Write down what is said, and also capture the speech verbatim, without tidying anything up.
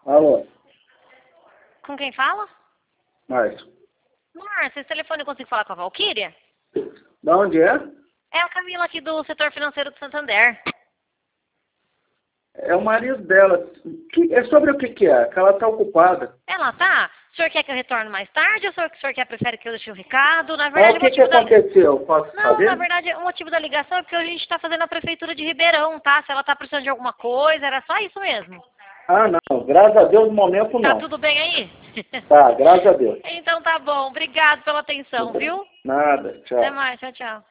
Alô, Com quem fala? Márcio. Márcia, esse telefone eu consigo falar com a Valquíria? Da onde é? É a Camila aqui do setor financeiro do Santander. É o marido dela. Que- é sobre o que que é? Que ela está ocupada. Ela tá? O senhor quer que eu retorne mais tarde ou o senhor, o senhor quer, prefere que eu deixe um recado? Na Ah, verdade, o que o que motivo da... aconteceu? Posso Não, saber? na verdade, o motivo da ligação é porque a gente está fazendo a prefeitura de Ribeirão, tá? Se ela tá precisando de alguma coisa, era só isso mesmo. Ah, não. Graças a Deus, no momento, Tá não. tudo bem aí? Tá, graças a Deus. Então tá bom. Obrigado pela atenção, viu? Nada. Até Tchau. mais. Tchau, tchau.